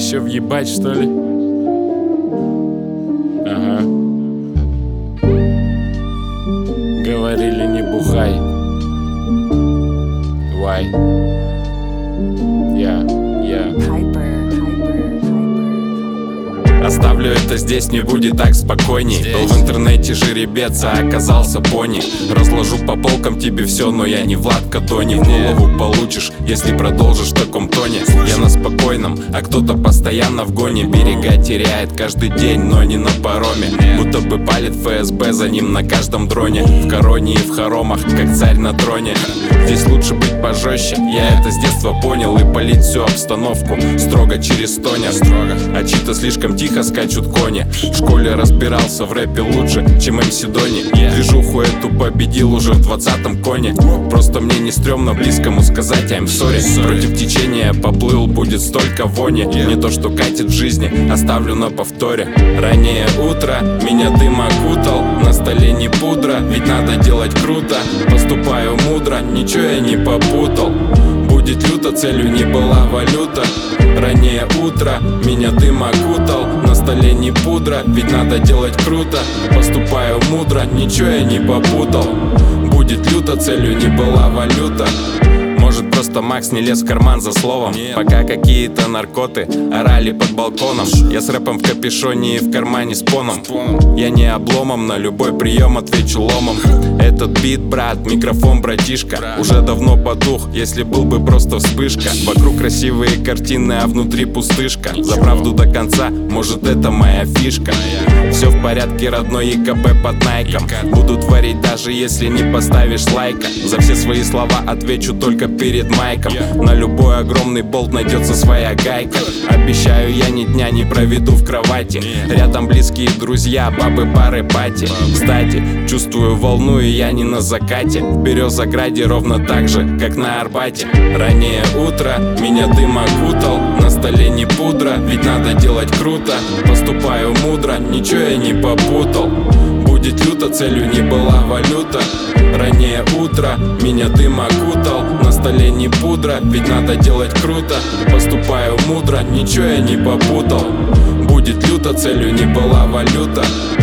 еще въебать, что ли? Ага. Говорили, не бухай. Why? Оставлю это здесь, мне будет так спокойней. Был в интернете жеребец, а оказался пони. Разложу по полкам тебе все, но я не Влад Кадони. В голову получишь, если продолжишь в таком тоне. Я на спокойном, а кто-то постоянно в гоне. Берега теряет каждый день, но не на пароме. Будто бы палит ФСБ за ним на каждом дроне. В короне и в хоромах, как царь на троне. Здесь лучше быть пожестче, я это с детства понял. И полить всю обстановку строго через Тоня. А чьи-то слишком тихо скачут кони. В школе разбирался в рэпе лучше, чем МС Дони. Движуху эту победил уже в 20-м коне. Просто мне не стрёмно близкому сказать I'm sorry. Против течения поплыл, будет столько вони. Не то, что катит в жизни, оставлю на повторе. Раннее утро, меня дым окутал. На столе не пудра, ведь надо делать круто. Поступаю мудро, ничего я не попутал. Будет люто, целью не была валюта. Раннее утро, меня дым окутал. На столе не пудра, ведь надо делать круто. Поступаю мудро, ничего я не попутал. Будет люто, целью не была валюта. Может, просто Макс не лез в карман за словом. Пока какие-то наркоты орали под балконом. Я с рэпом в капюшоне и в кармане с поном. Я не обломом, на любой прием отвечу ломом. Этот бит, брат, микрофон, братишка, уже давно потух, если был бы просто вспышка. Вокруг красивые картины, а внутри пустышка. За правду до конца, может, это моя фишка. Все в порядке, родной, ЕКБ под найком. Буду творить, даже если не поставишь лайка. За все свои слова отвечу только перед майком. На любой огромный болт найдется своя гайка. Обещаю, я ни дня не проведу в кровати. Рядом близкие друзья, бабы, пары, пати. Кстати, чувствую волну, и я не на закате. В Березограде ровно так же, как на Арбате. Раннее утро, меня дым окутал. На столе не пудра, ведь надо делать круто. Поступаю мудро, ничего я не попутал. Будет люто, целью не была валюта. Раннее утро, меня дым окутал. На столе не пудра, ведь надо делать круто. Поступаю мудро, ничего я не попутал. Будет люто, целью не была валюта.